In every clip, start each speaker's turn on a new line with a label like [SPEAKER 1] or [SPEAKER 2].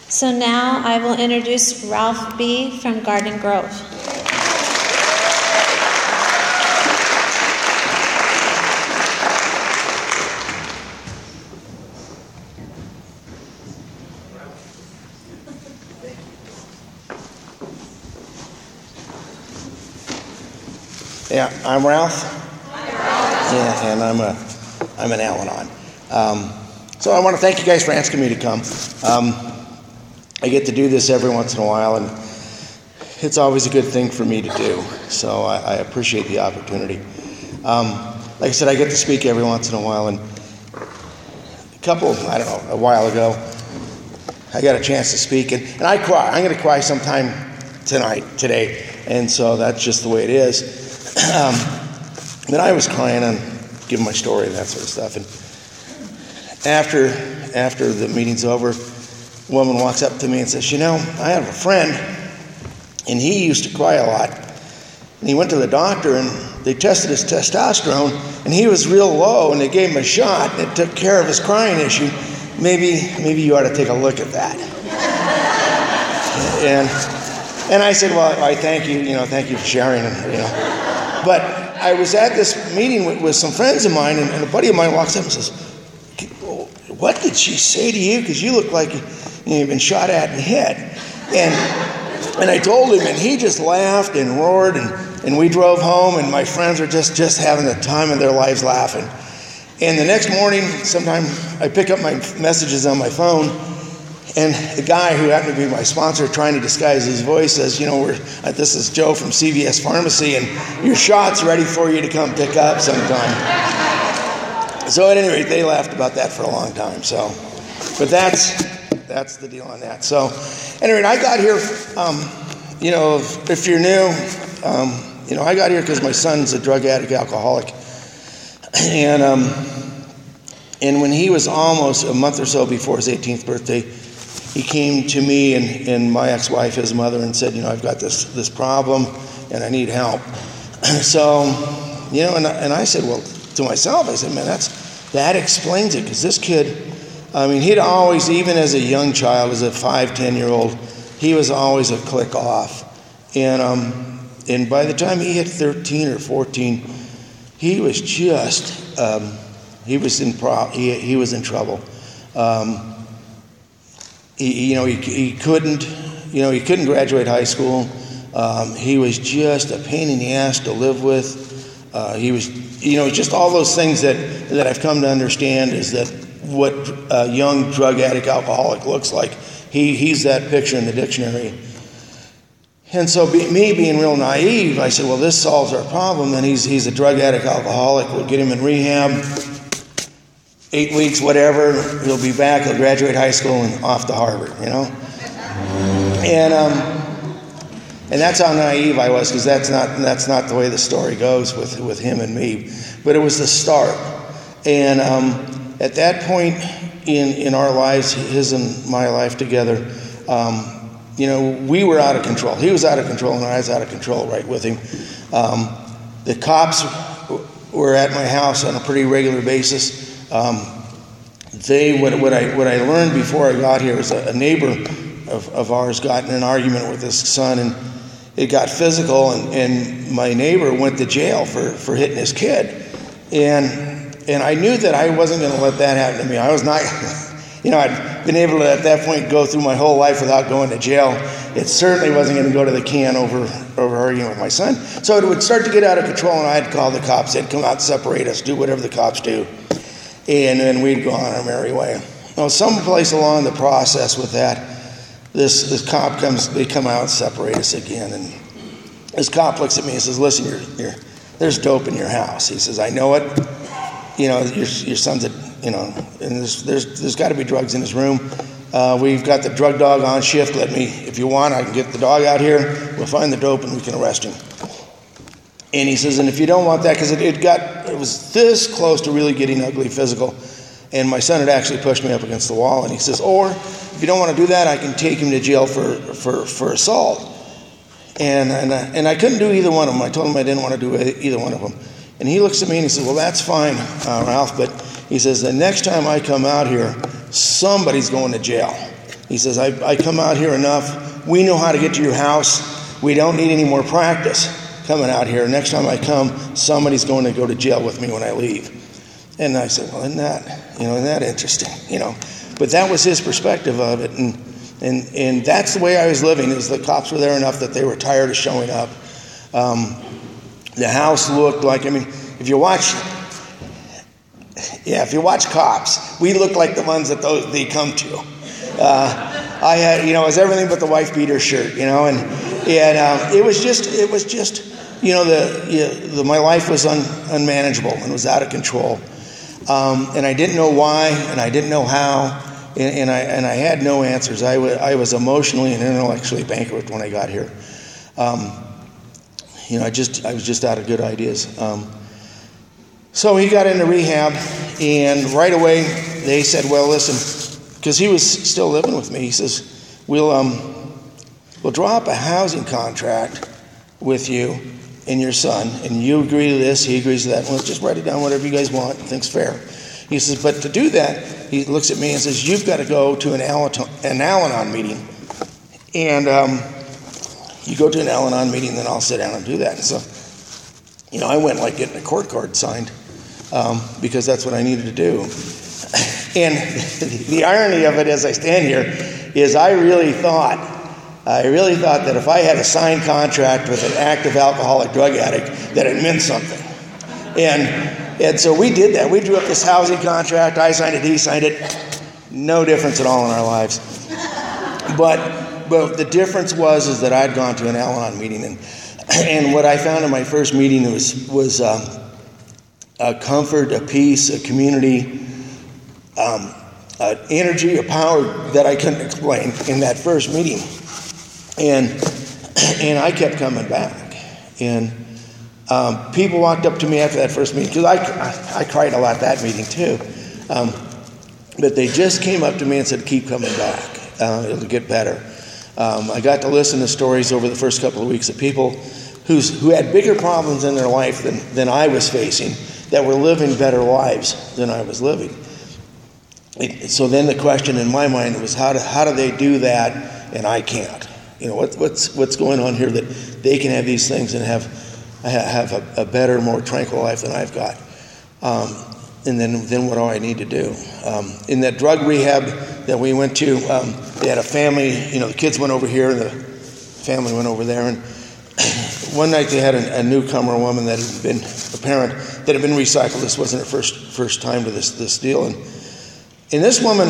[SPEAKER 1] So now I will introduce Ralph B. from Garden Grove.
[SPEAKER 2] Yeah, I'm Ralph. Yeah, and I'm an Al-Anon. So I want to thank you guys for asking me to come. I get to do this every once in a while, and it's always a good thing for me to do. So I appreciate the opportunity. Like I said, I get to speak every once in a while, and a while ago, I got a chance to speak, and I cry. I'm going to cry sometime today, and so that's just the way it is. But I was crying and giving my story and that sort of stuff. And after the meeting's over, a woman walks up to me and says, I have a friend, and he used to cry a lot. And he went to the doctor, and they tested his testosterone, and he was real low, and they gave him a shot, and it took care of his crying issue. Maybe you ought to take a look at that. And I said, well, I thank you, thank you for sharing, But I was at this meeting with some friends of mine, and a buddy of mine walks up and says, what did she say to you? Because you look like you've been shot at in the head. And I told him, and he just laughed and roared, and we drove home, and my friends were just having the time of their lives laughing. And the next morning, sometime I pick up my messages on my phone, and the guy who happened to be my sponsor, trying to disguise his voice, says, this is Joe from CVS Pharmacy, and your shot's ready for you to come pick up sometime. So at any rate, they laughed about that for a long time. So, but that's the deal on that. So, anyway, I got here, if you're new, I got here because my son's a drug addict, alcoholic, and when he was almost a month or so before his 18th birthday, he came to me and my ex-wife, his mother, and said, I've got this problem and I need help. So, and I said, well, to myself, I said, man, that explains it, because this kid, he'd always, even as a young child, as a 5-10-year-old, he was always a click off. And by the time he hit 13 or 14, he was just, he was in trouble. He couldn't graduate high school. He was just a pain in the ass to live with. He was, just all those things that I've come to understand is that what a young drug addict alcoholic looks like. He's that picture in the dictionary. And so me being real naive, I said, well, this solves our problem. And he's a drug addict alcoholic. We'll get him in rehab. 8 weeks, whatever, he'll be back, he'll graduate high school and off to Harvard, And that's how naive I was, because that's not the way the story goes with him and me. But it was the start. And at that point in our lives, his and my life together, we were out of control. He was out of control, and I was out of control right with him. The cops were at my house on a pretty regular basis. What I learned before I got here is a neighbor of ours got in an argument with his son, and it got physical, and my neighbor went to jail for hitting his kid. And I knew that I wasn't going to let that happen to me. I was not, I'd been able to at that point go through my whole life without going to jail. It certainly wasn't going to go to the can over arguing with my son. So it would start to get out of control, and I'd call the cops. They'd come out, separate us, do whatever the cops do. And then we'd go on our merry way. Now, someplace along the process with that, this cop they come out and separate us again. And this cop looks at me and says, listen, there's dope in your house. He says, I know it. Your son's and there's got to be drugs in his room. We've got the drug dog on shift. If you want, I can get the dog out here. We'll find the dope and we can arrest him. And he says, and if you don't want that, because it was this close to really getting ugly physical, and my son had actually pushed me up against the wall, and he says, or if you don't want to do that, I can take him to jail for assault. And I couldn't do either one of them. I told him I didn't want to do either one of them. And he looks at me and he says, well, that's fine, Ralph, but he says, the next time I come out here, somebody's going to jail. He says, I come out here enough. We know how to get to your house. We don't need any more practice coming out here. Next time I come, somebody's going to go to jail with me when I leave. And I said, well, isn't that interesting? But that was his perspective of it. And that's the way I was living, is the cops were there enough that they were tired of showing up. The house looked like, if you watch Cops, we looked like the ones that they come to. I had, it was everything but the wife beater shirt, and it was just, my life was unmanageable and was out of control. And I didn't know why, and I didn't know how, and I had no answers. I was emotionally and intellectually bankrupt when I got here. I was just out of good ideas. So he got into rehab, and right away they said, well, listen, because he was still living with me. He says, we'll draw up a housing contract with you and your son, and you agree to this, he agrees to that. Well, just write it down, whatever you guys want, think's fair. He says, but to do that, he looks at me and says, you've got to go to an Al-Anon meeting. And you go to an Al-Anon meeting, then I'll sit down and do that. And so, I went like getting a court card signed because that's what I needed to do. And the irony of it as I stand here is I really thought that if I had a signed contract with an active alcoholic drug addict, that it meant something. And so we did that. We drew up this housing contract. I signed it, he signed it. No difference at all in our lives. But the difference was that I'd gone to an Al-Anon meeting, and what I found in my first meeting was a comfort, a peace, a community, an energy, a power that I couldn't explain in that first meeting. And I kept coming back. And people walked up to me after that first meeting, because I cried a lot that meeting too. But they just came up to me and said, keep coming back. It'll get better. I got to listen to stories over the first couple of weeks of people who had bigger problems in their life than I was facing, that were living better lives than I was living. So then the question in my mind was, how do they do that and I can't? What's going on here that they can have these things and have a better, more tranquil life than I've got? And then what do I need to do? In that drug rehab that we went to, they had a family, the kids went over here and the family went over there. And one night they had a newcomer, woman that had been a parent that had been recycled. This wasn't her first time to this deal. And this woman,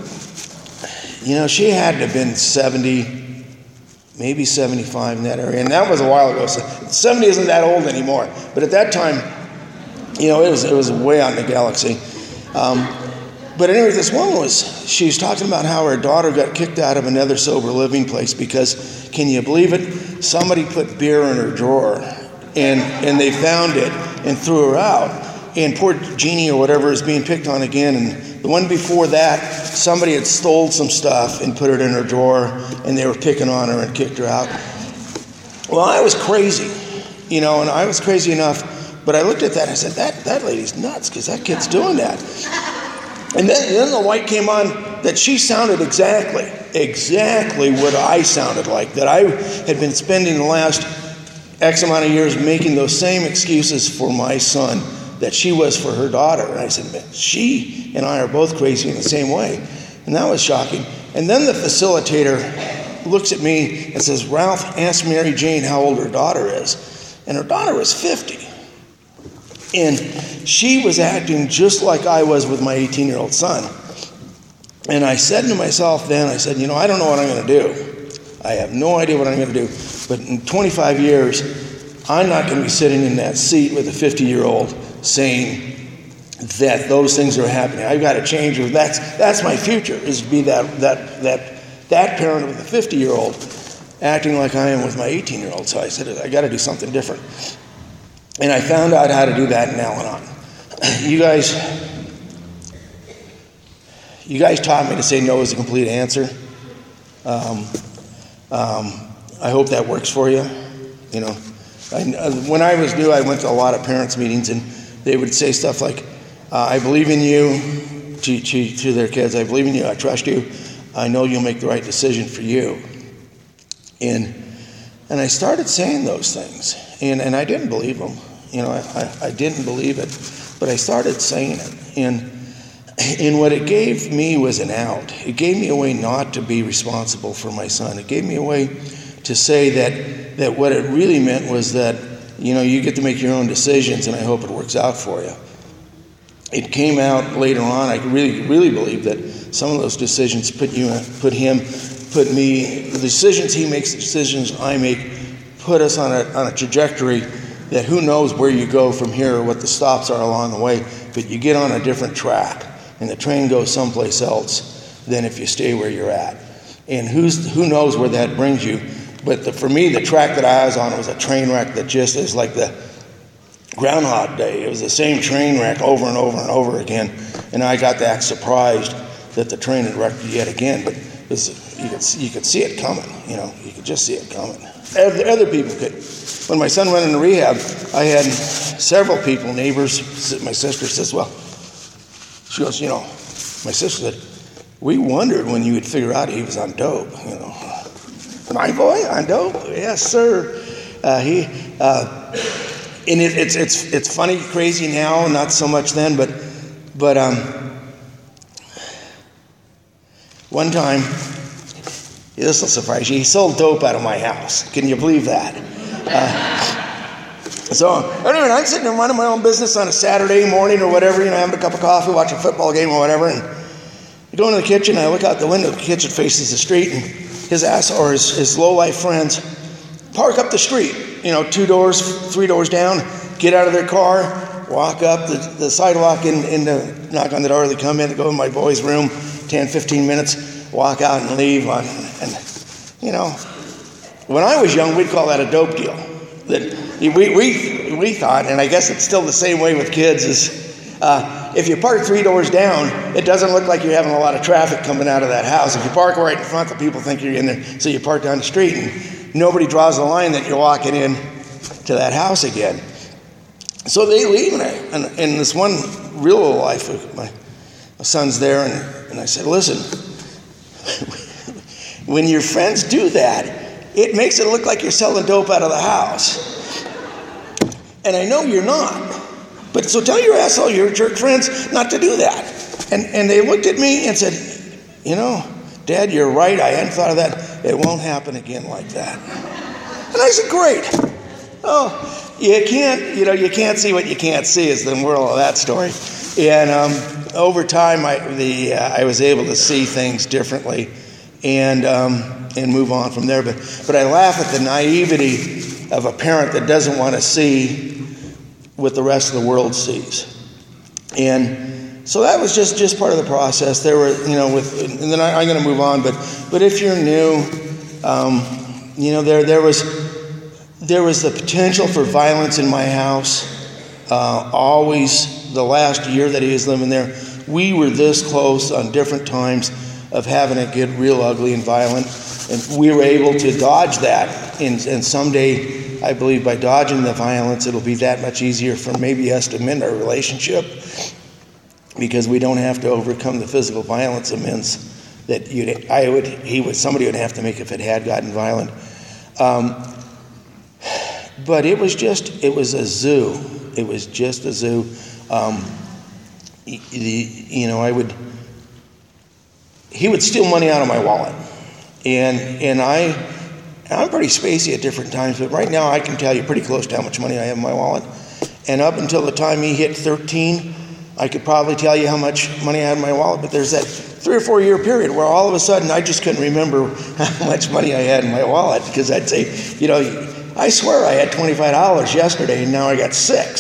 [SPEAKER 2] she had to have been 70, maybe 75 in that area. And that was a while ago. So 70 isn't that old anymore. But at that time, it was way out in the galaxy. But anyway, this woman she was talking about how her daughter got kicked out of another sober living place because, can you believe it? Somebody put beer in her drawer and they found it and threw her out. And poor Jeannie or whatever is being picked on again. And the one before that, somebody had stole some stuff and put it in her drawer, and they were picking on her and kicked her out. Well, I was crazy, and I was crazy enough. But I looked at that and I said, that lady's nuts, because that kid's doing that. And then the light came on that she sounded exactly what I sounded like, that I had been spending the last X amount of years making those same excuses for my son that she was for her daughter. And I said, man, she and I are both crazy in the same way. And that was shocking. And then the facilitator looks at me and says, Ralph, ask Mary Jane how old her daughter is. And her daughter was 50. And she was acting just like I was with my 18-year-old son. And I said to myself then, I said, I don't know what I'm going to do. I have no idea what I'm going to do. But in 25 years, I'm not going to be sitting in that seat with a 50-year-old saying that those things are happening. I've got to change. That's my future, is to be that parent with a 50-year-old acting like I am with my 18-year-old. So I said, I got to do something different. And I found out how to do that in Al-Anon. You guys taught me to say no is a complete answer. I hope that works for you. When I was new, I went to a lot of parents' meetings, and they would say stuff like, I believe in you, to their kids. I believe in you. I trust you. I know you'll make the right decision for you. And I started saying those things, and I didn't believe them. I didn't believe it, but I started saying it. And what it gave me was an out. It gave me a way not to be responsible for my son. It gave me a way to say that what it really meant was that, you get to make your own decisions, and I hope it works out for you. It came out later on. I really, really believe that some of those decisions the decisions he makes, the decisions I make, put us on a trajectory that who knows where you go from here or what the stops are along the way, but you get on a different track, and the train goes someplace else than if you stay where you're at. And who knows where that brings you. But for me, the track that I was on was a train wreck that just is like the Groundhog Day. It was the same train wreck over and over and over again. And I got that surprised that the train had wrecked yet again. But you could see it coming. You could just see it coming. Other people could. When my son went into rehab, I had several people, neighbors. My sister says, she goes, my sister said, we wondered when you would figure out he was on dope. My boy on dope? Yes, sir. And it's funny, crazy now, not so much then, but one time, this will surprise you, he sold dope out of my house. Can you believe that? So anyway, I'm sitting there minding my own business on a Saturday morning or whatever, having a cup of coffee, watching a football game or whatever, and I go into the kitchen, I look out the window, the kitchen faces the street, and his low-life friends park up the street, 2 doors, 3 doors down, get out of their car, walk up the sidewalk and knock on the door. They come in, they go in my boy's room, 10, 15 minutes, walk out and leave. When I was young, we'd call that a dope deal. That we thought, and I guess it's still the same way with kids, is if you park 3 doors down, it doesn't look like you're having a lot of traffic coming out of that house. If you park right in front, the people think you're in there, so you park down the street, and nobody draws the line that you're walking in to that house again. So they leave, and in this one real life, my son's there, and I said, listen, when your friends do that, it makes it look like you're selling dope out of the house. And I know you're not. But so tell your asshole, your jerk friends, not to do that. And they looked at me and said, Dad, you're right. I hadn't thought of that. It won't happen again like that. And I said, great. Oh, you can't see what you can't see is the moral of that story. And over time, I was able to see things differently and move on from there. But I laugh at the naivety of a parent that doesn't want to see what the rest of the world sees. And so that was just part of the process. There were, and then I'm going to move on. But if you're new, there was the potential for violence in my house. Always, the last year that he was living there, we were this close on different times of having it get real ugly and violent. And we were able to dodge that. And someday, I believe by dodging the violence, it'll be that much easier for maybe us to mend our relationship, because we don't have to overcome the physical violence amends that somebody would have to make if it had gotten violent. But it was a zoo. It was just a zoo. He would steal money out of my wallet, and I'm pretty spacey at different times, but right now I can tell you pretty close to how much money I have in my wallet. And up until the time he hit 13, I could probably tell you how much money I had in my wallet, but there's that 3 or 4 year period where all of a sudden I just couldn't remember how much money I had in my wallet, because I'd say, I swear I had $25 yesterday and now I got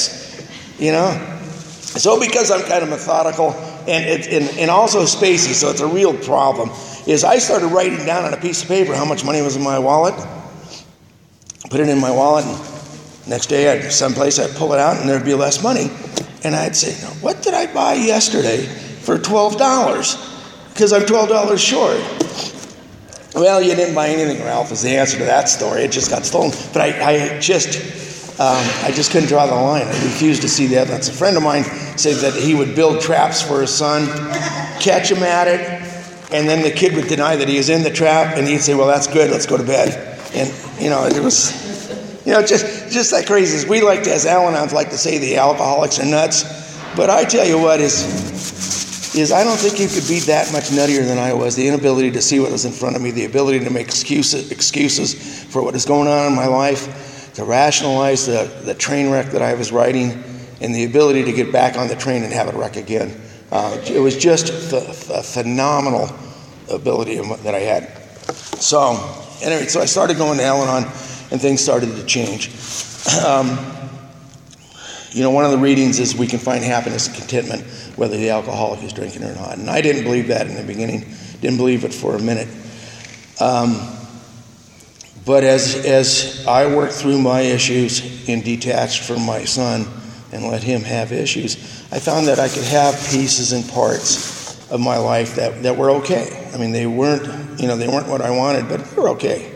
[SPEAKER 2] $6, So because I'm kind of methodical and also spacey, so it's a real problem, is I started writing down on a piece of paper how much money was in my wallet, put it in my wallet, and next day I'd pull it out and there'd be less money. And I'd say, what did I buy yesterday for $12? Because I'm $12 short. Well, you didn't buy anything, Ralph, is the answer to that story. It just got stolen. But I just couldn't draw the line. I refused to see the evidence. A friend of mine said that he would build traps for his son, catch him at it, And then the kid would deny that he was in the trap, and he'd say, well, that's good, let's go to bed. And, it was, just like crazy. We like to, as Al-Anons like to say, the alcoholics are nuts. But I tell you what is I don't think you could be that much nuttier than I was. The inability to see what was in front of me, the ability to make excuses for what is going on in my life, to rationalize the train wreck that I was riding, and the ability to get back on the train and have it wreck again. It was just a phenomenal ability that I had. So, anyway, so I started going to Al-Anon, and things started to change. One of the readings is we can find happiness and contentment whether the alcoholic is drinking or not. And I didn't believe that in the beginning. Didn't believe it for a minute. But as I worked through my issues and detached from my son and let him have issues, I found that I could have pieces and parts of my life that were okay. I mean, they weren't what I wanted, but they were okay.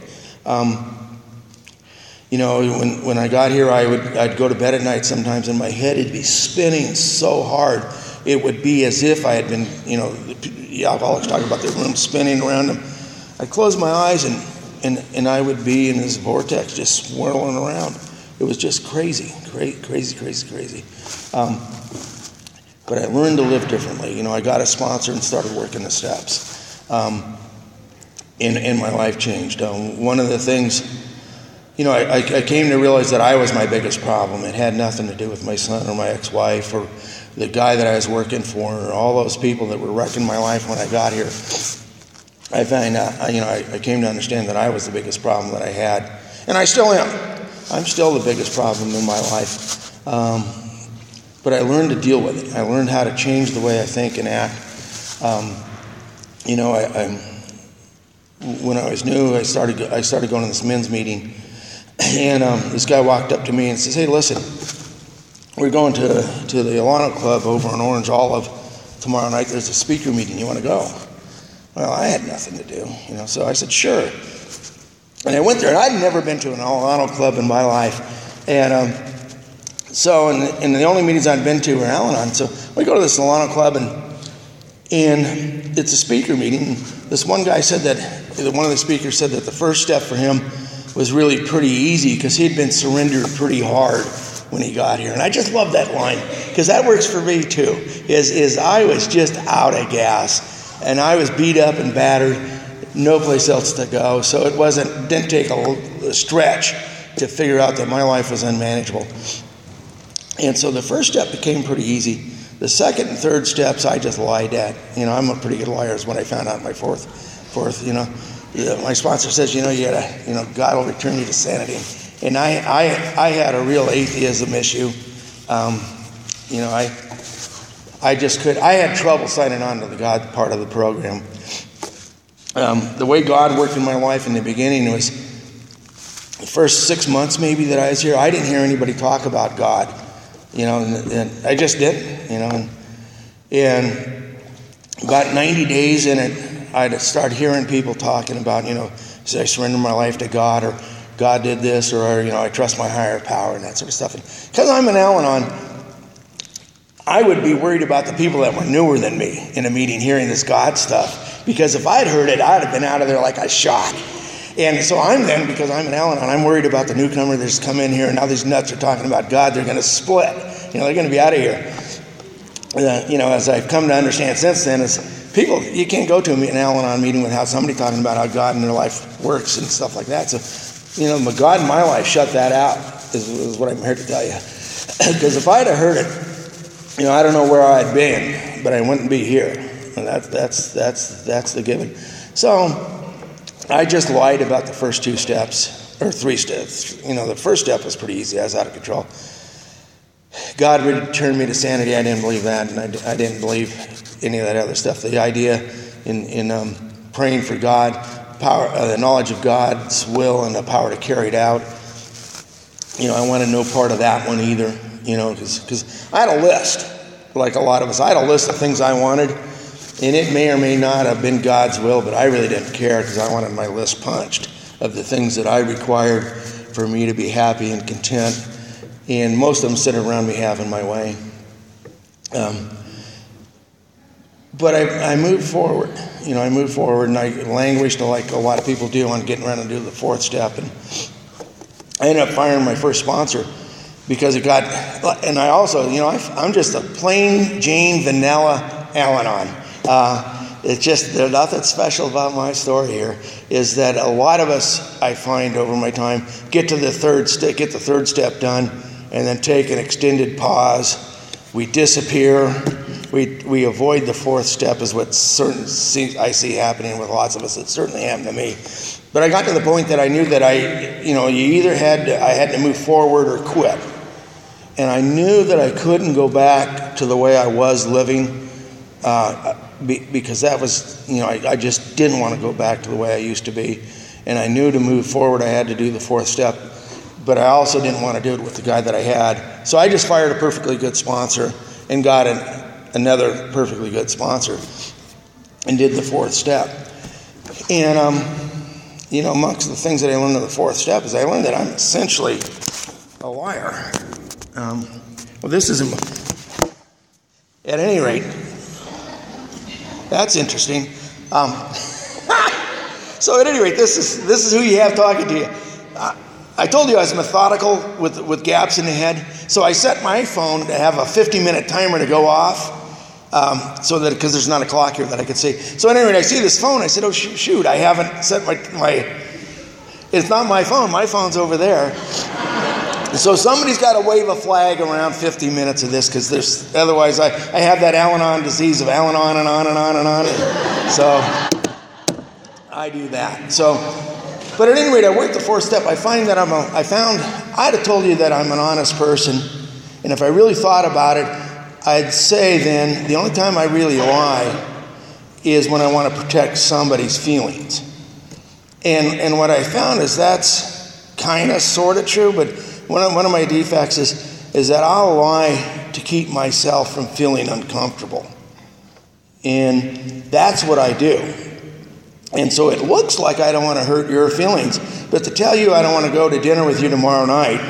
[SPEAKER 2] When I got here, I'd go to bed at night sometimes, and my head would be spinning so hard. It would be as if I had been, the alcoholics talk about their room spinning around them. I'd close my eyes, and I would be in this vortex just swirling around. It was just crazy. But I learned to live differently. I got a sponsor and started working the steps. And my life changed. One of the things, I came to realize that I was my biggest problem. It had nothing to do with my son or my ex-wife or the guy that I was working for or all those people that were wrecking my life when I got here. I found out, I came to understand that I was the biggest problem that I had. And I still am. I'm still the biggest problem in my life. But I learned to deal with it. I learned how to change the way I think and act. When I was new, I started going to this men's meeting. And this guy walked up to me and says, hey, listen, we're going to the Alano Club over in Orange Olive tomorrow night. There's a speaker meeting. You want to go? Well, I had nothing to do, so I said, sure. And I went there, and I'd never been to an Alano Club in my life. And and the only meetings I'd been to were Al-Anon. So we go to this Alano Club, and it's a speaker meeting. This one guy said one of the speakers said that the first step for him was really pretty easy because he'd been surrendered pretty hard when he got here. And I just love that line because that works for me too, is I was just out of gas and I was beat up and battered, no place else to go. So it didn't take a stretch to figure out that my life was unmanageable. And so the first step became pretty easy. The second and third steps I just lied at. I'm a pretty good liar is what I found out in my fourth, my sponsor says, God will return you to sanity. And I had a real atheism issue. I had trouble signing on to the God part of the program. The way God worked in my life in the beginning was the first 6 months maybe that I was here, I didn't hear anybody talk about God, and I just didn't, and about 90 days in it, I'd start hearing people talking about, I surrender my life to God, or God did this, or I trust my higher power, and that sort of stuff. And because I'm an Al-Anon, I would be worried about the people that were newer than me in a meeting hearing this God stuff, because if I'd heard it, I'd have been out of there like a shot. And so because I'm an Al-Anon, I'm worried about the newcomer that's come in here, and now these nuts are talking about God. They're going to split. They're going to be out of here. As I've come to understand since then, is people, you can't go to an Al-Anon meeting without somebody talking about how God in their life works and stuff like that. So, God in my life shut that out, is what I'm here to tell you. Because if I'd have heard it, I don't know where I'd been, but I wouldn't be here. And that's the given. So I just lied about the first 2 steps, or 3 steps. The first step was pretty easy. I was out of control. God returned me to sanity. I didn't believe that, and I didn't believe any of that other stuff. The idea in praying for God, power, the knowledge of God's will and the power to carry it out. I wanted no part of that one either. Because I had a list, like a lot of us. I had a list of things I wanted, and it may or may not have been God's will, but I really didn't care because I wanted my list punched of the things that I required for me to be happy and content. And most of them sitting around me having my way. But I moved forward. I moved forward, and I languished like a lot of people do on getting around to do the fourth step. And I ended up firing my first sponsor because it got, and I also, I'm just a plain Jane vanilla Al-Anon. It's just, there's nothing special about my story here, is that a lot of us, I find over my time, get the third step done, and then take an extended pause. We disappear. We avoid the fourth step, is what I see happening with lots of us. It certainly happened to me. But I got to the point that I knew that I had to move forward or quit. And I knew that I couldn't go back to the way I was living, because that was, I just didn't want to go back to the way I used to be. And I knew to move forward I had to do the fourth step. But I also didn't want to do it with the guy that I had. So I just fired a perfectly good sponsor and got another perfectly good sponsor and did the fourth step. And, amongst the things that I learned in the fourth step is I learned that I'm essentially a liar. This is, at any rate, that's interesting. So at any rate, this is who you have talking to you. I told you I was methodical with gaps in the head, so I set my phone to have a 50-minute timer to go off, so that, because there's not a clock here that I could see. So at any rate, I see this phone. I said, "Oh shoot! I haven't set my. It's not my phone. My phone's over there." So somebody's got to wave a flag around 50 minutes of this, because otherwise I have that Al-Anon disease of Al-Anon and on and on and on. So I do that. But at any rate, I worked the fourth step. I find that I'd have told you that I'm an honest person, and if I really thought about it, I'd say then the only time I really lie is when I want to protect somebody's feelings. And what I found is that's kind of sort of true, but one of my defects is that I'll lie to keep myself from feeling uncomfortable. And that's what I do. And so it looks like I don't want to hurt your feelings, but to tell you I don't want to go to dinner with you tomorrow night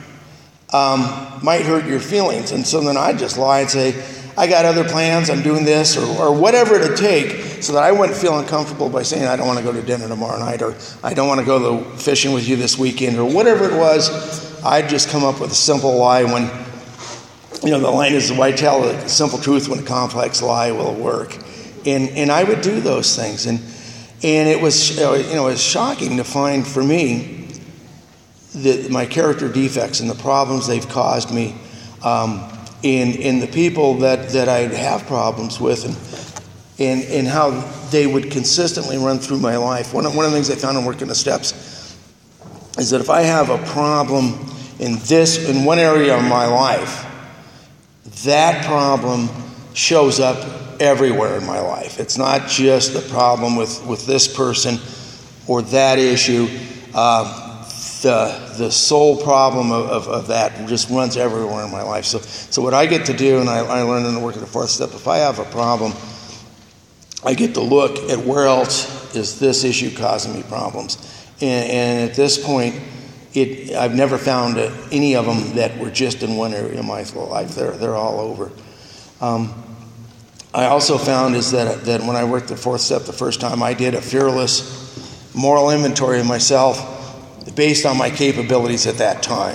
[SPEAKER 2] might hurt your feelings. And so then I just lie and say, I got other plans, I'm doing this, or whatever it would take, so that I wouldn't feel uncomfortable by saying I don't want to go to dinner tomorrow night, or I don't want to go fishing with you this weekend, or whatever it was. I'd just come up with a simple lie when, the line is, why tell a simple truth when a complex lie will work? And I would do those things. And it was, it was shocking to find for me that my character defects and the problems they've caused me, in the people that I'd have problems with, and how they would consistently run through my life. One of the things I found in working the steps is that if I have a problem in one area of my life, that problem shows up everywhere in my life. It's not just the problem with this person or that issue. The sole problem of that just runs everywhere in my life. So what I get to do, and I learned in the work of the fourth step, if I have a problem, I get to look at where else is this issue causing me problems. And at this point, I've never found any of them that were just in one area of my life. They're all over. I also found is that when I worked the fourth step the first time, I did a fearless moral inventory of myself based on my capabilities at that time.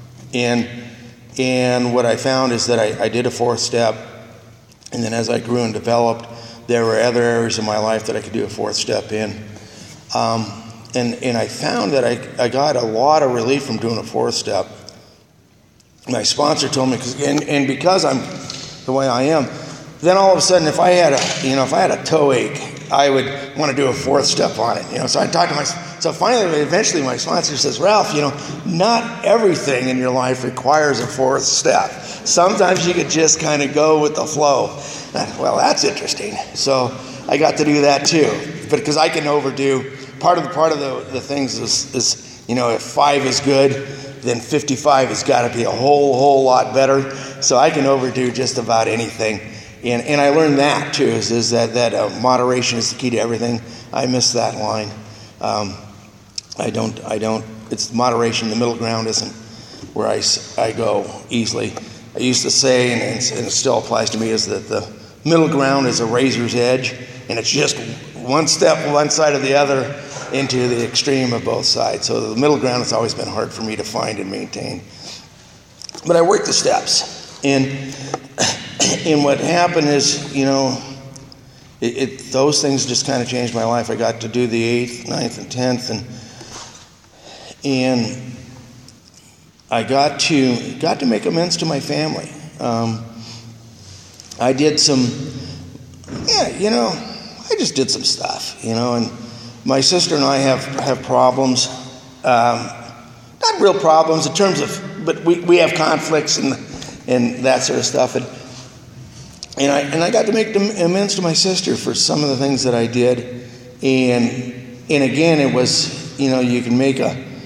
[SPEAKER 2] And what I found is that I did a fourth step, and then as I grew and developed, there were other areas of my life that I could do a fourth step in. And I found that I got a lot of relief from doing a fourth step. My sponsor told me, because I'm the way I am, then all of a sudden, if I had a toe ache, I would want to do a fourth step on it. So I talked to so finally, eventually, my sponsor says, Ralph, not everything in your life requires a fourth step. Sometimes you could just kind of go with the flow. Well, that's interesting. So I got to do that too, but because I can overdo. Part of the things is if 5 is good, then 55 has got to be a whole lot better. So I can overdo just about anything. And I learned that too, is that moderation is the key to everything. I miss that line. I don't, it's moderation, the middle ground isn't where I go easily. I used to say, and it still applies to me, is that the middle ground is a razor's edge, and it's just one step one side or the other into the extreme of both sides. So the middle ground has always been hard for me to find and maintain. But I worked the steps, and what happened is, those things just kind of changed my life. I got to do the 8th, 9th, and 10th, and I got to make amends to my family. I did I just did some stuff, and my sister and I have problems, not real problems in terms of, but we have conflicts and that sort of stuff, and I got to make amends to my sister for some of the things that I did, and again, it was, you can make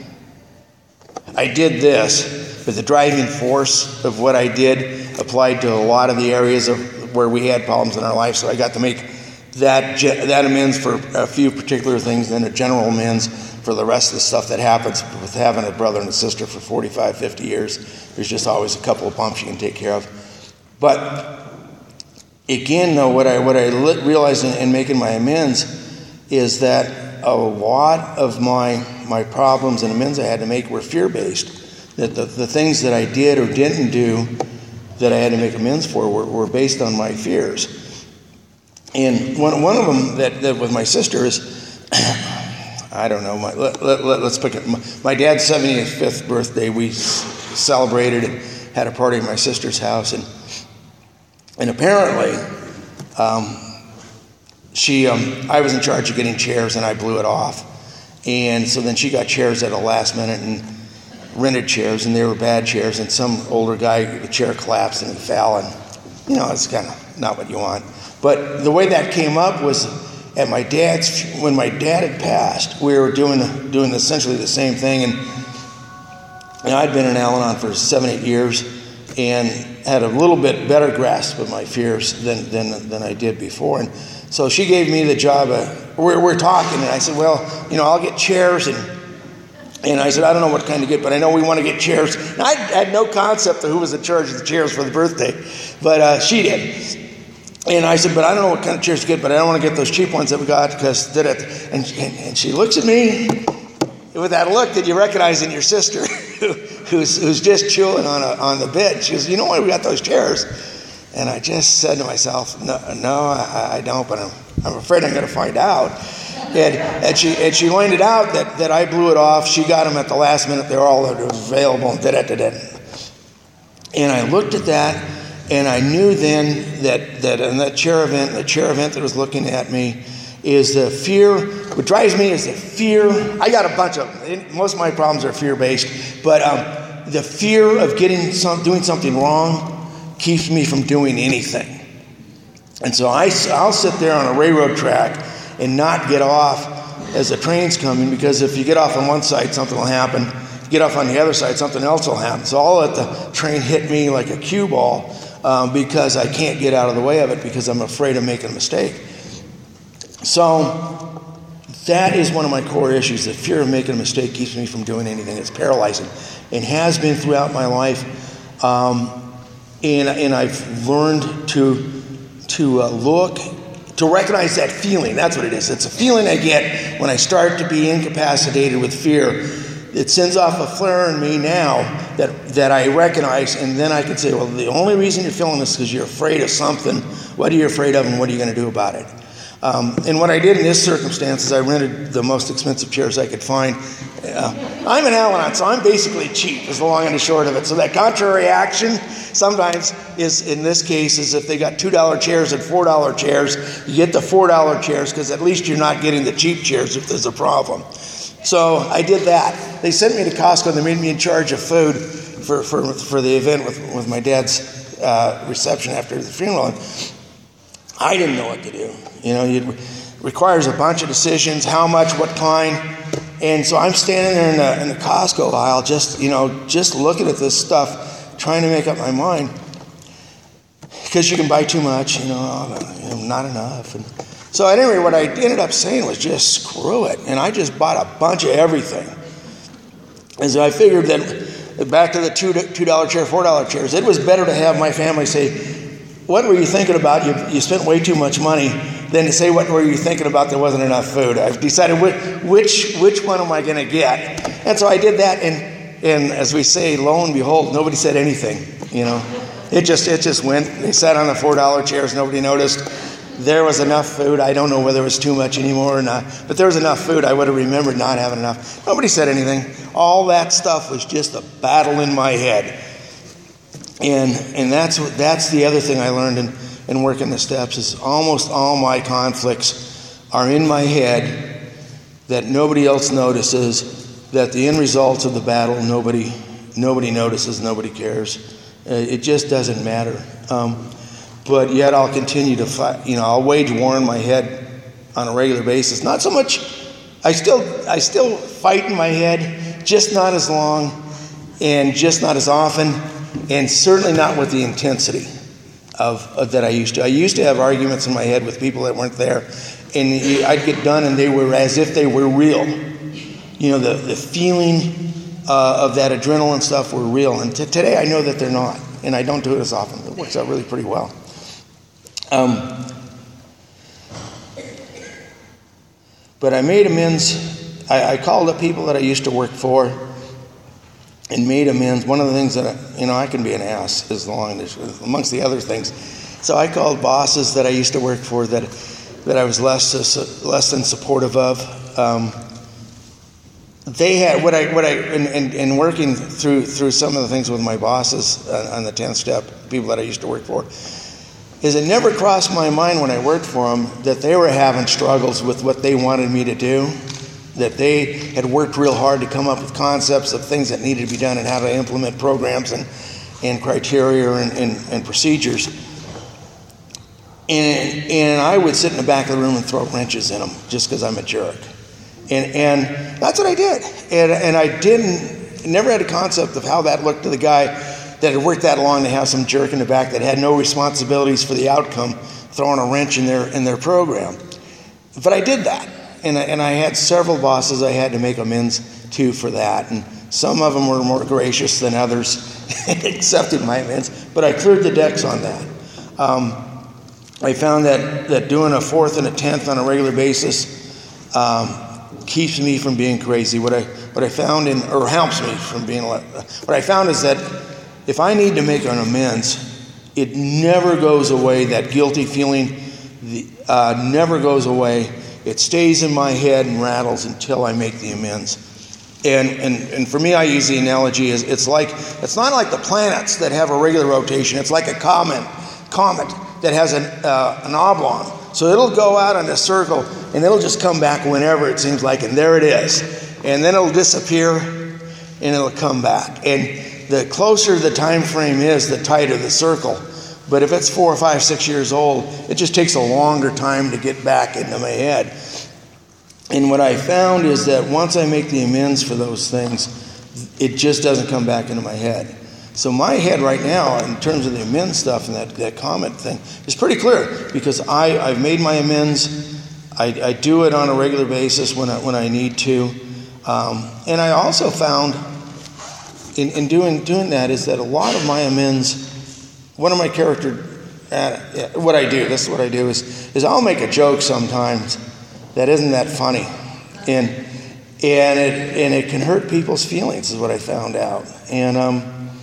[SPEAKER 2] I did this, but the driving force of what I did applied to a lot of the areas of where we had problems in our life, so I got to make that amends for a few particular things, and then a general amends for the rest of the stuff that happens with having a brother and a sister for 45, 50 years. There's just always a couple of bumps you can take care of. But again, though, what I realized in making my amends is that a lot of my problems and amends I had to make were fear-based. That the things that I did or didn't do that I had to make amends for were based on my fears. And one of them that with my sister is, I don't know, let's pick it. My dad's 75th birthday, we celebrated and had a party at my sister's house. And apparently, I was in charge of getting chairs and I blew it off. And so then she got chairs at the last minute and rented chairs, and they were bad chairs, and some older guy, the chair collapsed and he fell, and it's kind of not what you want. But the way that came up was at my dad's, when my dad had passed, we were doing essentially the same thing, and I'd been in Al-Anon for 7-8 years and had a little bit better grasp of my fears than I did before. And so she gave me the job. We're talking, and I said, well, I'll get chairs, and I said, I don't know what kind to get, but I know we want to get chairs. And I had no concept of who was in charge of the chairs for the birthday, but she did. And I said, but I don't know what kind of chairs to get, but I don't want to get those cheap ones that we got because and she looks at me with that look that you recognize in your sister, who's just chewing on the bed. She goes, you know why we got those chairs? And I just said to myself, no, I don't, but I'm afraid I'm going to find out. And she pointed out that I blew it off. She got them at the last minute. They were all available. And I looked at that, and I knew then that in that chair event, the chair event that was looking at me, is the fear. What drives me is the fear. I got a bunch of, most of my problems are fear-based, but the fear of doing something wrong keeps me from doing anything. And so I'll sit there on a railroad track and not get off as the train's coming, because if you get off on one side, something will happen. If you get off on the other side, something else will happen. So I'll let the train hit me like a cue ball because I can't get out of the way of it because I'm afraid of making a mistake. So that is one of my core issues. The fear of making a mistake keeps me from doing anything. It's paralyzing and has been throughout my life. And I've learned to recognize that feeling. That's what it is. It's a feeling I get when I start to be incapacitated with fear. It sends off a flare in me now that I recognize, and then I can say, well, the only reason you're feeling this is because you're afraid of something. What are you afraid of, and what are you going to do about it? And what I did in this circumstance is I rented the most expensive chairs I could find. I'm an Al-Anon, so I'm basically cheap, is the long and the short of it. So that contrary action sometimes is, in this case, is if they got $2 chairs and $4 chairs, you get the $4 chairs because at least you're not getting the cheap chairs if there's a problem. So I did that. They sent me to Costco and they made me in charge of food for the event with my dad's reception after the funeral. And I didn't know what to do. It requires a bunch of decisions, how much, what kind. And so I'm standing there in the Costco aisle just looking at this stuff, trying to make up my mind. Because you can buy too much, not enough. And so at any rate, what I ended up saying was just screw it. And I just bought a bunch of everything. And so I figured that back to the $2 chair, $4 chairs, it was better to have my family say, what were you thinking about? You spent way too much money. Then to say, what were you thinking about? There wasn't enough food. I've decided which one am I going to get? And so I did that, and as we say, lo and behold, nobody said anything. It just went. They sat on the $4 chairs. Nobody noticed. There was enough food. I don't know whether it was too much anymore or not, but there was enough food. I would have remembered not having enough. Nobody said anything. All that stuff was just a battle in my head. And that's the other thing I learned in working the steps is almost all my conflicts are in my head that nobody else notices, that the end results of the battle nobody notices, nobody cares. It just doesn't matter. But yet I'll continue to fight. I'll wage war in my head on a regular basis. Not so much. I still fight in my head, just not as long and just not as often, and certainly not with the intensity of that I used to. I used to have arguments in my head with people that weren't there, and I'd get done and they were as if they were real. The feeling of that adrenaline stuff were real. And today I know that they're not, and I don't do it as often. It works out really pretty well. But I made amends. I called up people that I used to work for and made amends. One of the things that I can be an ass amongst the other things. So I called bosses that I used to work for that I was less than supportive of. They had in working through some of the things with my bosses on the 10th step, people that I used to work for, is it never crossed my mind when I worked for them that they were having struggles with what they wanted me to do, that they had worked real hard to come up with concepts of things that needed to be done and how to implement programs and criteria and procedures. And I would sit in the back of the room and throw wrenches in them just because I'm a jerk. And that's what I did. And I never had a concept of how that looked to the guy that had worked that long to have some jerk in the back that had no responsibilities for the outcome, throwing a wrench in their program. But I did that. And I had several bosses I had to make amends to for that. And some of them were more gracious than others and accepted my amends. But I cleared the decks on that. I found that doing a 4th and a 10th on a regular basis keeps me from being crazy. What I found helps me from being. What I found is that if I need to make an amends, it never goes away. That guilty feeling never goes away. It stays in my head and rattles until I make the amends. And for me, I use the analogy as it's not like the planets that have a regular rotation. It's like a comet that has an oblong. So it'll go out in a circle and it'll just come back whenever it seems like, and there it is. And then it'll disappear and it'll come back. And the closer the time frame is, the tighter the circle. But if it's 4 or 5, 6 years old, it just takes a longer time to get back into my head. And what I found is that once I make the amends for those things, it just doesn't come back into my head. So my head right now, in terms of the amends stuff and that comment thing, is pretty clear because I've made my amends. I do it on a regular basis when I need to. And I also found in doing that is that a lot of my amends, one of my what I do is I'll make a joke sometimes that isn't that funny, and it can hurt people's feelings is what I found out. And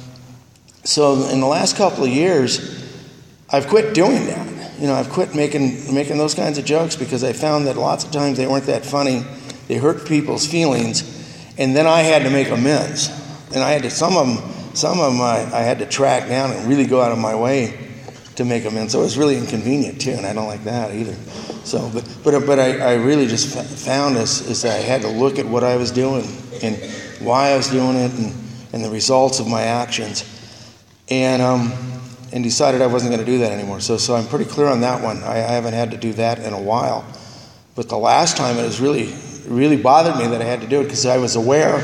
[SPEAKER 2] so in the last couple of years, I've quit doing that. I've quit making those kinds of jokes because I found that lots of times they weren't that funny. They hurt people's feelings, and then I had to make amends. And I had to some of them I had to track down and really go out of my way to make amends. So it was really inconvenient too, and I don't like that either. So, but I really just found is that I had to look at what I was doing and why I was doing it and the results of my actions, and decided I wasn't going to do that anymore. So I'm pretty clear on that one. I haven't had to do that in a while. But the last time it was really bothered me that I had to do it because I was aware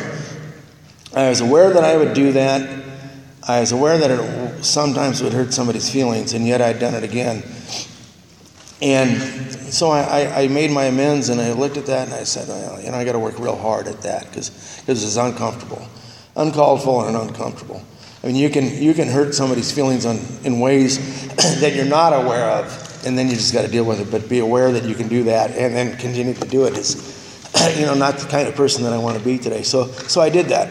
[SPEAKER 2] that I would do that. I was aware that it sometimes would hurt somebody's feelings, and yet I'd done it again. And so I made my amends, and I looked at that, and I said, well, I got to work real hard at that because it's uncomfortable, uncalled for and uncomfortable. I mean, you can hurt somebody's feelings in ways that you're not aware of, and then you just got to deal with it. But be aware that you can do that, and then continue to do it is, not the kind of person that I want to be today. So I did that,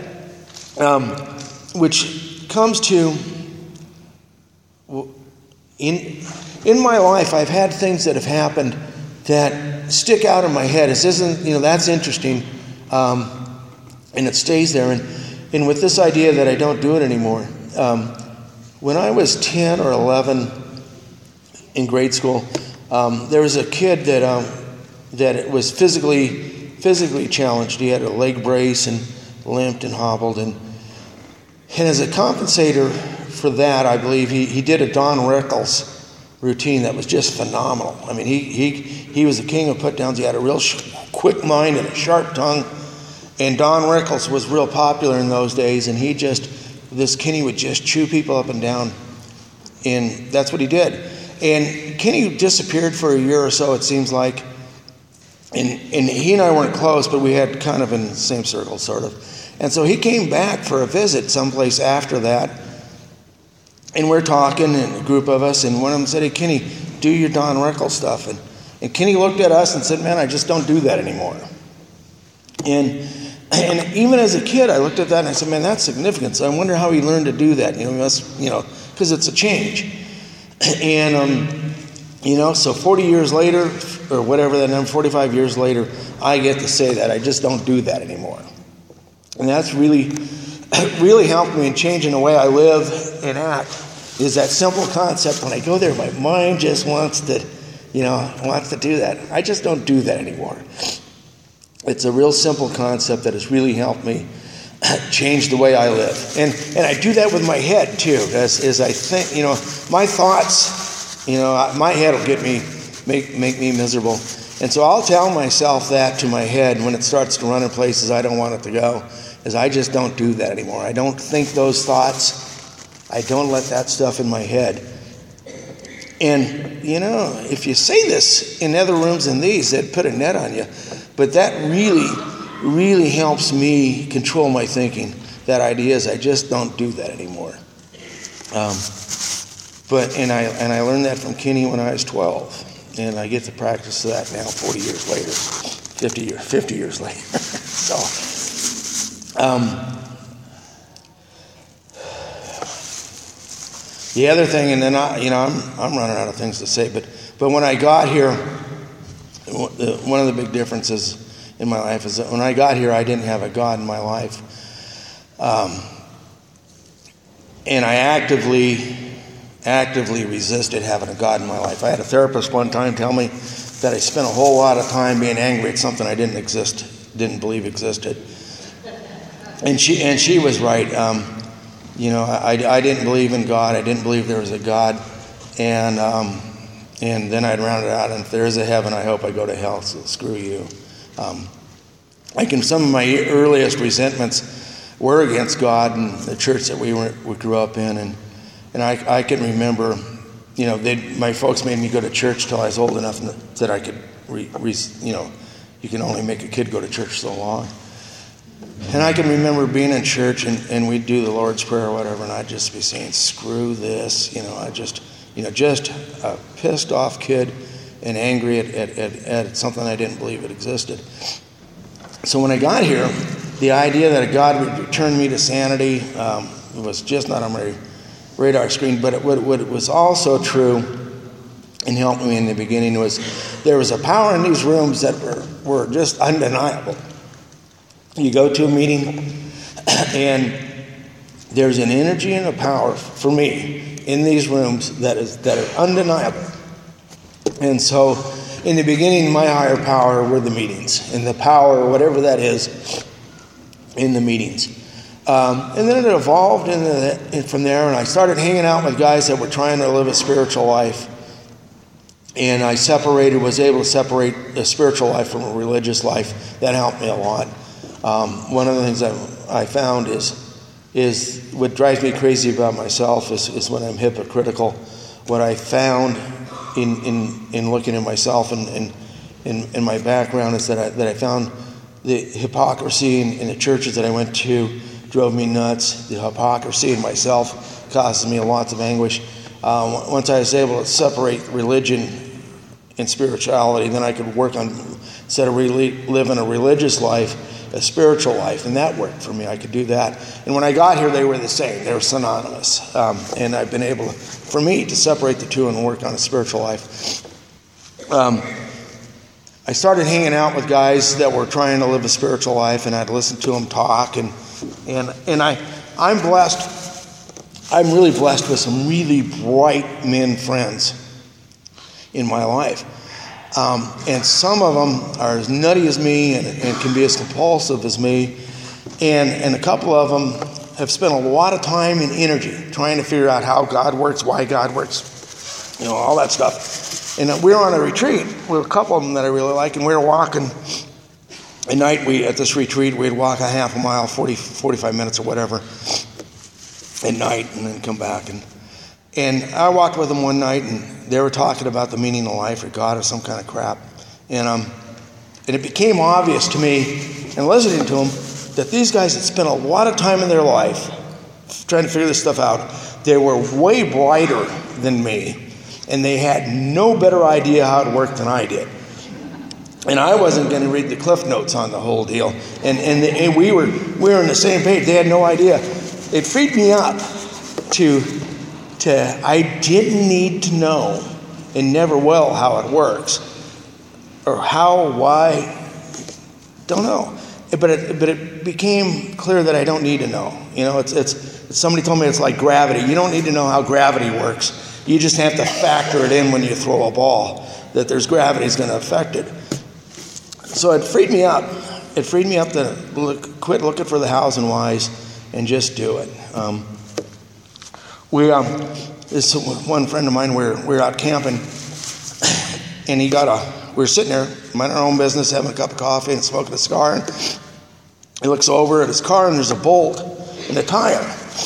[SPEAKER 2] which comes to in my life, I've had things that have happened that stick out in my head. This isn't, that's interesting, and it stays there. And with this idea that I don't do it anymore, when I was 10 or 11 in grade school, there was a kid that was physically challenged. He had a leg brace and limped and hobbled, and as a compensator for that, I believe he did a Don Rickles routine that was just phenomenal. I mean, he was the king of put-downs. He had a real quick mind and a sharp tongue. And Don Rickles was real popular in those days, and Kenny would just chew people up and down, and that's what he did. And Kenny disappeared for a year or so, it seems like, and he and I weren't close, but we had kind of in the same circle, sort of. And so he came back for a visit someplace after that, and we're talking, and a group of us, and one of them said, "Hey, Kenny, do your Don Rickles stuff." And Kenny looked at us and said, "Man, I just don't do that anymore." And even as a kid, I looked at that and I said, "Man, that's significant. So I wonder how he learned to do that. Because it's a change." And so 40 years later, or whatever that number, 45 years later, I get to say that I just don't do that anymore. And that's really helped me in changing the way I live and act. Is that simple concept? When I go there, my mind just wants to do that. I just don't do that anymore. It's a real simple concept that has really helped me change the way I live. And I do that with my head too, as I think, my thoughts, my head will make me miserable. And so I'll tell myself that to my head when it starts to run in places I don't want it to go, is I just don't do that anymore. I don't think those thoughts. I don't let that stuff in my head. And, if you say this in other rooms than these, they'd put a net on you. But that really, really helps me control my thinking. That idea is I just don't do that anymore. And I learned that from Kenny when I was 12. And I get to practice that now 40 years later, 50 years later. The other thing, and then I'm running out of things to say, but when I got here, one of the big differences in my life is that when I got here, I didn't have a God in my life, and I actively resisted having a God in my life. I had a therapist one time tell me that I spent a whole lot of time being angry at something I didn't believe existed, and she was right. I didn't believe in God. I didn't believe there was a God, and then I'd round it out. And if there is a heaven, I hope I go to hell. So screw you. Some of my earliest resentments were against God and the church that we grew up in, and I can remember, my folks made me go to church till I was old enough that I could, you can only make a kid go to church so long. And I can remember being in church and we'd do the Lord's Prayer or whatever, and I'd just be saying, "Screw this," just a pissed off kid and angry at something I didn't believe it existed. So when I got here, the idea that a God would return me to sanity was just not on my radar screen. But what was also true and helped me in the beginning was there was a power in these rooms that were just undeniable. You go to a meeting, and there's an energy and a power for me in these rooms that are undeniable. And so, in the beginning, my higher power were the meetings, and the power, whatever that is, in the meetings. And then it evolved from there, and I started hanging out with guys that were trying to live a spiritual life. And I was able to separate a spiritual life from a religious life. That helped me a lot. One of the things I found is what drives me crazy about myself is when I'm hypocritical. What I found in looking at myself and in my background is that I found the hypocrisy in the churches that I went to drove me nuts. The hypocrisy in myself causes me lots of anguish. Once I was able to separate religion and spirituality, then I could work on, instead of living a religious life, a spiritual life, and that worked for me. I could do that. And when I got here, they were the same. They were synonymous. And I've been able, for me, to separate the two and work on a spiritual life. I started hanging out with guys that were trying to live a spiritual life, and I'd listen to them talk. And I'm blessed. I'm really blessed with some really bright men friends in my life. And some of them are as nutty as me and can be as compulsive as me. And a couple of them have spent a lot of time and energy trying to figure out how God works, why God works, all that stuff. And we were on a retreat with a couple of them that I really like, and we were walking. At night, at this retreat, we'd walk a half a mile, 45 minutes or whatever, at night, and then come back. And I walked with them one night, and they were talking about the meaning of life or God or some kind of crap. And it became obvious to me, in listening to them, that these guys had spent a lot of time in their life trying to figure this stuff out. They were way brighter than me, and they had no better idea how it worked than I did. And I wasn't going to read the Cliff Notes on the whole deal. And we were on the same page. They had no idea. It freaked me up to I didn't need to know, and never will, how it works, or how, why, don't know. But it became clear that I don't need to know. It's somebody told me it's like gravity. You don't need to know how gravity works. You just have to factor it in when you throw a ball, that there's gravity is going to affect it. So it freed me up. It freed me up to quit looking for the hows and whys and just do it. This one friend of mine, we were out camping, and we were sitting there, minding our own business, having a cup of coffee and smoking a cigar. And he looks over at his car, and there's a bolt in the tire.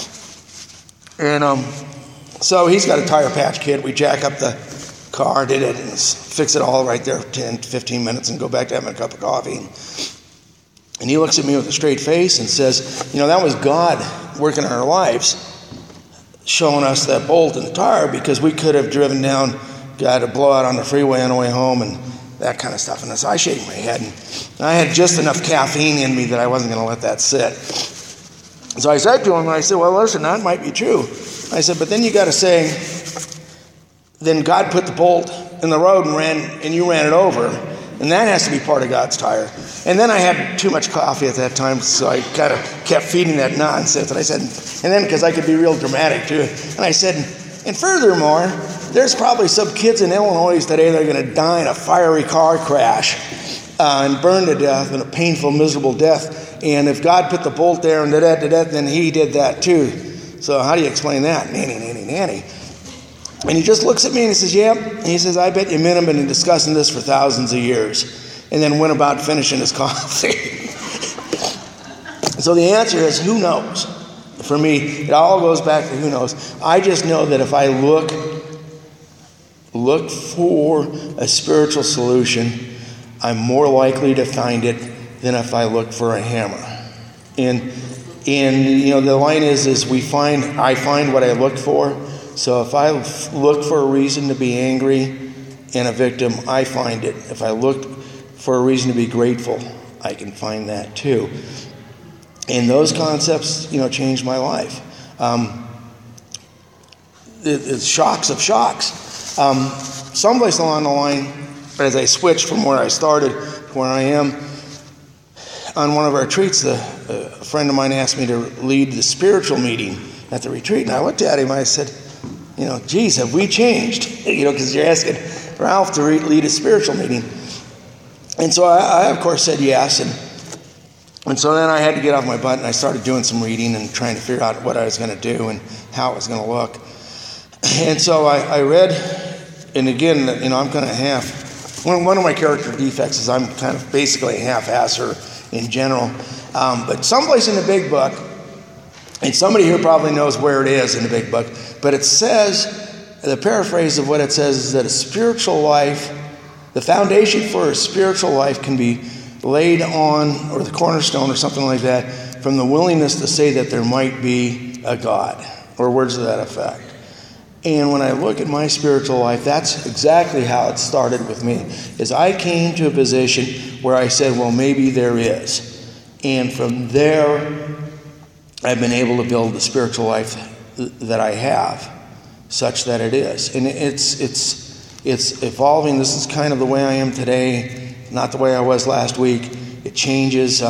[SPEAKER 2] And so he's got a tire patch kit. We jack up the car, did it, and fix it all right there, 10 to 15 minutes, and go back to having a cup of coffee. And he looks at me with a straight face and says, that was God working in our lives, showing us that bolt in the tire, because we could have driven down, got a blowout on the freeway on the way home, and that kind of stuff. And so I shake my head, and I had just enough caffeine in me that I wasn't going to let that sit. So I said to him, well, listen, that might be true. I said, but then you got to say, then God put the bolt in the road and you ran it over, and that has to be part of God's tire. And then I had too much coffee at that time, so I kind of kept feeding that nonsense. And I said, and then because I could be real dramatic too, and I said, and furthermore, there's probably some kids in Illinois today that are going to die in a fiery car crash and burn to death in a painful, miserable death. And if God put the bolt there and then he did that too. So how do you explain that? Nanny. And he just looks at me and he says, yeah. And he says, I bet you men have been discussing this for thousands of years. And then went about finishing his coffee. So the answer is, who knows? For me, it all goes back to who knows. I just know that if I look for a spiritual solution, I'm more likely to find it than if I look for a hammer. And the line is I find what I look for. So if I look for a reason to be angry and a victim, I find it. If I look for a reason to be grateful, I can find that too. And those concepts, changed my life. It's shocks of shocks. Someplace along the line, as I switched from where I started to where I am, on one of our retreats, a friend of mine asked me to lead the spiritual meeting at the retreat. And I looked at him and I said, geez, have we changed? Because you're asking Ralph to lead a spiritual meeting. And so I of course, said yes. And so then I had to get off my butt, and I started doing some reading and trying to figure out what I was going to do and how it was going to look. And so I read, and again, I'm kind of one of my character defects is I'm kind of basically a half-asser in general. But someplace in the big book, and somebody here probably knows where it is in the big book, but it says, the paraphrase of what it says is that a spiritual life, the foundation for a spiritual life can be laid on, or the cornerstone or something like that, from the willingness to say that there might be a God, or words to that effect. And when I look at my spiritual life, that's exactly how it started with me, is I came to a position where I said, well, maybe there is. And from there, I've been able to build the spiritual life that I have, such that it is. And it's evolving. This is kind of the way I am today, not the way I was last week. It changes,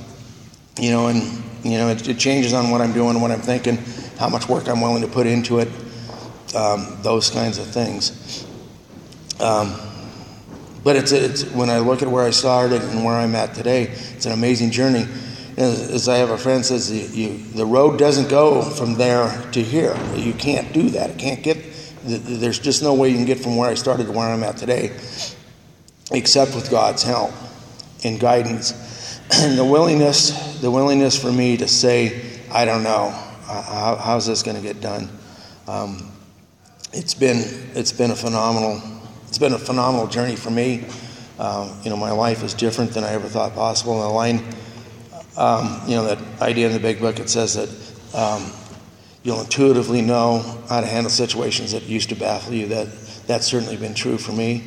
[SPEAKER 2] it changes on what I'm doing, what I'm thinking, how much work I'm willing to put into it. Those kinds of things. But it's when I look at where I started and where I'm at today, it's an amazing journey. As I have a friend says, the road doesn't go from there to here. You can't do that. It can't get. There's just no way you can get from where I started to where I'm at today, except with God's help and guidance, and the willingness for me to say, I don't know, how's this going to get done. It's been a phenomenal journey for me. My life is different than I ever thought possible. And the line, that idea in the Big Book, it says that you'll intuitively know how to handle situations that used to baffle you. That's certainly been true for me.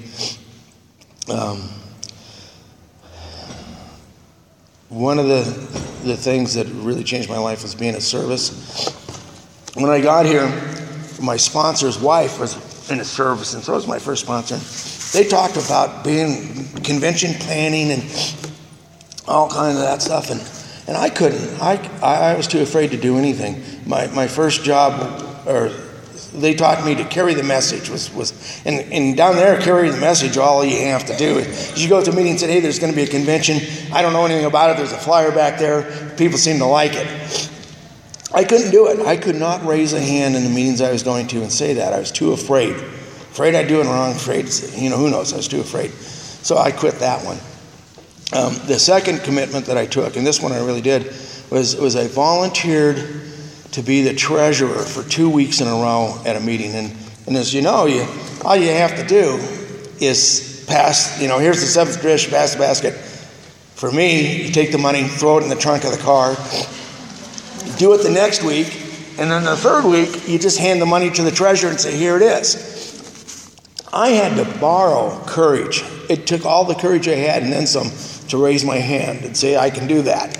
[SPEAKER 2] One of the things that really changed my life was being at service. When I got here, my sponsor's wife was in a service, and so was my first sponsor. They talked about being convention planning and all kinds of that stuff, and I couldn't. I was too afraid to do anything. My first job, or they taught me to carry the message and down there, carry the message. All you have to do is you go to a meeting and say, hey, there's going to be a convention. I don't know anything about it. There's a flyer back there. People seem to like it. I couldn't do it. I could not raise a hand in the meetings I was going to and say that. I was too afraid. Afraid I'd do it wrong. Afraid, who knows? I was too afraid. So I quit that one. The second commitment that I took, and this one I really did, was I volunteered to be the treasurer for 2 weeks in a row at a meeting. And as you know, all you have to do is pass, here's the seventh dish, pass the basket. For me, you take the money, throw it in the trunk of the car, do it the next week, and then the third week, you just hand the money to the treasurer and say, here it is. I had to borrow courage. It took all the courage I had and then some to raise my hand and say, I can do that.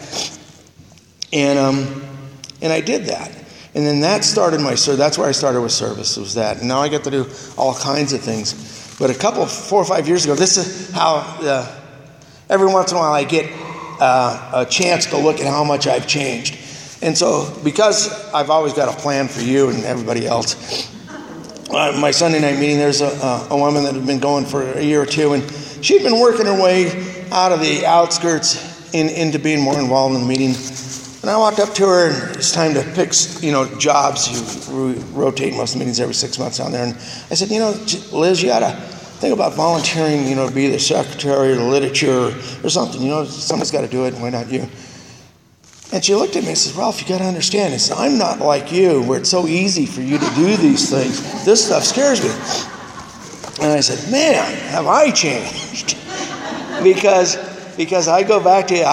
[SPEAKER 2] And I did that. And then that started that's where I started with service, was that. And now I get to do all kinds of things. But 4 or 5 years ago, this is how every once in a while I get a chance to look at how much I've changed. And so, because I've always got a plan for you and everybody else, my Sunday night meeting, there's a woman that had been going for a year or two, and she'd been working her way out of the outskirts into being more involved in the meeting. And I walked up to her, and it's time to pick, jobs. You rotate most meetings every 6 months down there. And I said, Liz, you ought to think about volunteering, to be the secretary or the literature or something. Somebody's got to do it. Why not you? And she looked at me and says, Ralph, you got to understand this. I'm not like you, where it's so easy for you to do these things. This stuff scares me. And I said, man, have I changed? because I go back to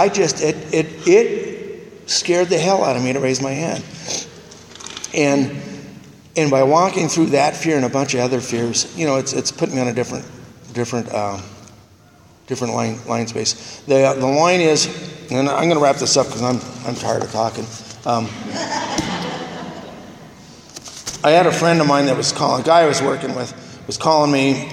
[SPEAKER 2] it scared the hell out of me to raise my hand. And by walking through that fear and a bunch of other fears, it's putting me on a different line space. The line is, and I'm going to wrap this up because I'm tired of talking. I had a friend of mine that was calling, a guy I was working with was calling me,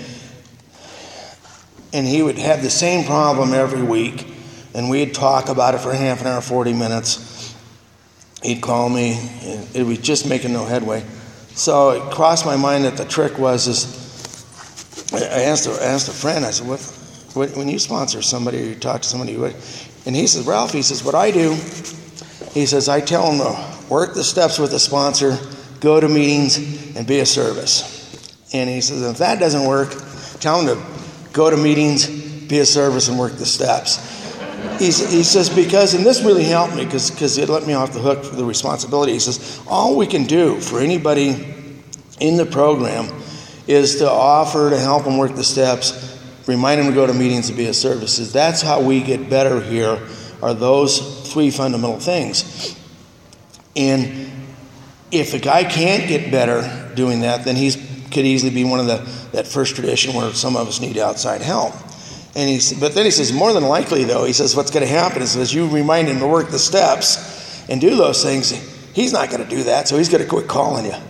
[SPEAKER 2] and he would have the same problem every week, and we'd talk about it for half an hour, 40 minutes. He'd call me, and it was just making no headway. So it crossed my mind that the trick was, I asked a friend, I said, what when you sponsor somebody or you talk to somebody, and he says, Ralph, what I do, he says, I tell them to work the steps with the sponsor, go to meetings, and be a service. And he says, if that doesn't work, tell them to go to meetings, be a service, and work the steps. He says, because, and this really helped me because it let me off the hook for the responsibility. He says, all we can do for anybody in the program is to offer to help them work the steps, remind them to go to meetings and be a service. That's how we get better here, are those three fundamental things. And if a guy can't get better doing that, then could easily be one of that first tradition where some of us need outside help. But then he says, more than likely, though, he says, what's going to happen is as you remind him to work the steps and do those things, he's not going to do that, so he's going to quit calling you.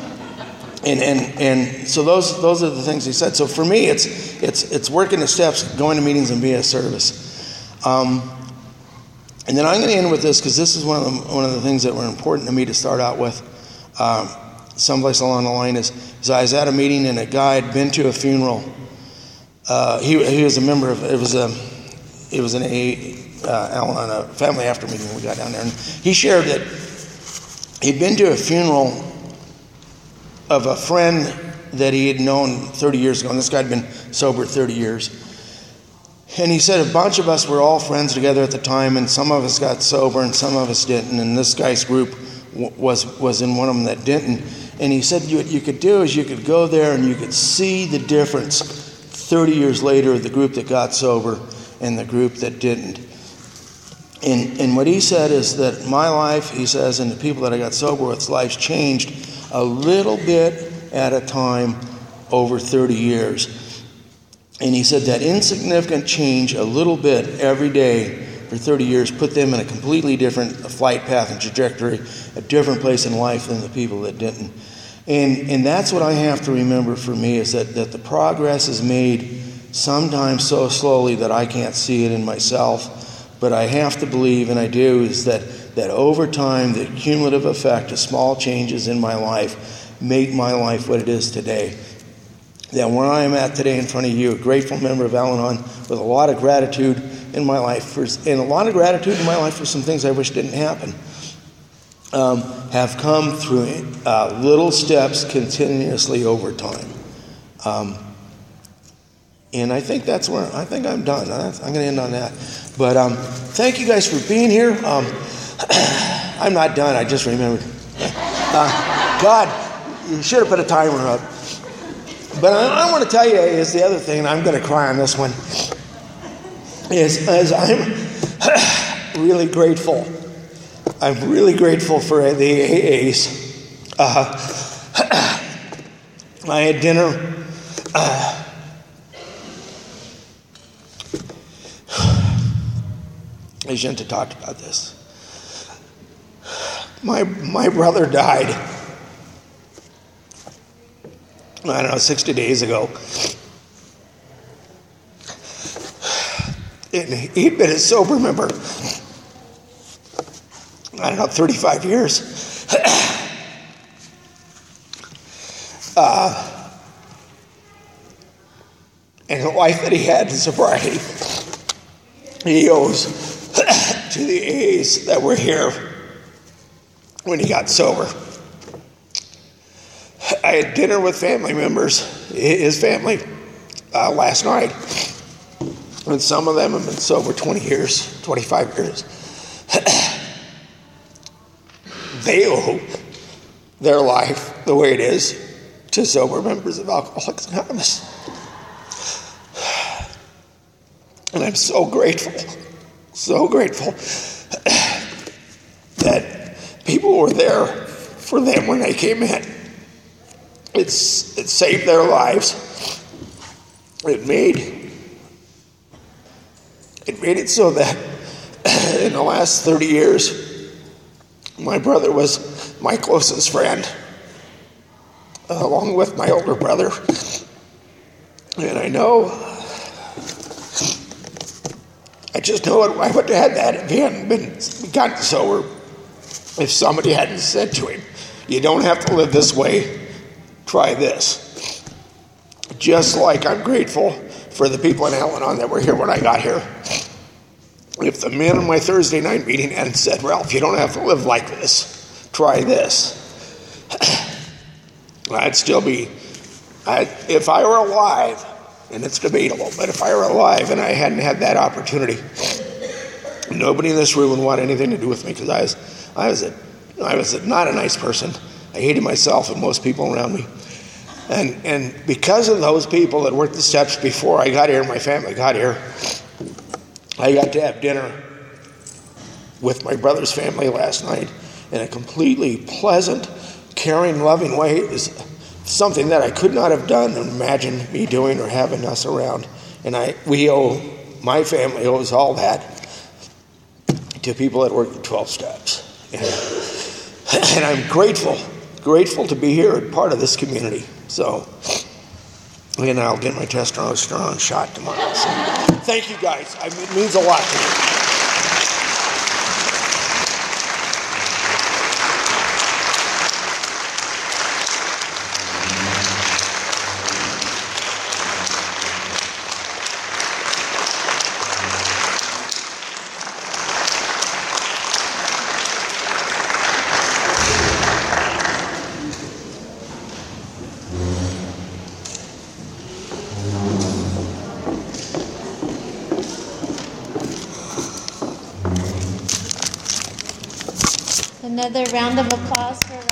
[SPEAKER 2] And so those are the things he said. So for me, it's working the steps, going to meetings, and being of service. And then I'm going to end with this, because this is one of the things that were important to me to start out with. Someplace along the line is I was at a meeting, and a guy had been to a funeral. He was a member of it was an Al-Anon, a family after meeting. We got down there, and he shared that he'd been to a funeral of a friend that he had known 30 years ago, and this guy had been sober 30 years. And he said a bunch of us were all friends together at the time, and some of us got sober and some of us didn't, and this guy's group was in one of them that didn't. And he said what you could do is you could go there and you could see the difference 30 years later, the group that got sober and the group that didn't. And what he said is that my life, he says, and the people that I got sober with, lives changed a little bit at a time over 30 years. And he said that insignificant change, a little bit every day for 30 years, put them in a completely different flight path and trajectory, a different place in life than the people that didn't. And that's what I have to remember for me, is that the progress is made sometimes so slowly that I can't see it in myself. But I have to believe, and I do, is that over time, the cumulative effect of small changes in my life make my life what it is today. That where I am at today in front of you, a grateful member of Al-Anon with a lot of gratitude in my life, for some things I wish didn't happen, have come through little steps continuously over time. And I think that's where, I think I'm done. I'm going to end on that. But thank you guys for being here. I'm not done, I just remembered. God, you should have put a timer up. But I want to tell you is the other thing, and I'm going to cry on this one, is I'm really grateful. I'm really grateful for the AAs. I had dinner. I shouldn't have talked about this. My brother died, I don't know, 60 days ago. And he'd been a sober member, I don't know, 35 years. And the life that he had in sobriety, he owes to the A's that were here when he got sober. I had dinner with family members, his family, last night. And some of them have been sober 20 years, 25 years. They owe their life the way it is to sober members of Alcoholics Anonymous. And I'm so grateful that people were there for them when they came in. It saved their lives. It made it so that in the last 30 years, my brother was my closest friend, along with my older brother. And I just know I would have had that if he hadn't gotten sober. If somebody hadn't said to him, you don't have to live this way, try this. Just like I'm grateful for the people in Al-Anon that were here when I got here. If the men on my Thursday night meeting hadn't said, Ralph, you don't have to live like this, try this, I'd still be, if I were alive, and it's debatable, but if I were alive and I hadn't had that opportunity, nobody in this room would want anything to do with me, because I was not a nice person. I hated myself and most people around me. And because of those people that worked the steps before I got here, my family got here, I got to have dinner with my brother's family last night in a completely pleasant, caring, loving way. It was something that I could not have done and imagined me doing or having us around. And my family owes all that to people that work at 12 Steps. And I'm grateful to be here and part of this community. So, and I'll get my testosterone shot tomorrow. So, thank you guys. It means a lot to me.
[SPEAKER 1] Another round of applause for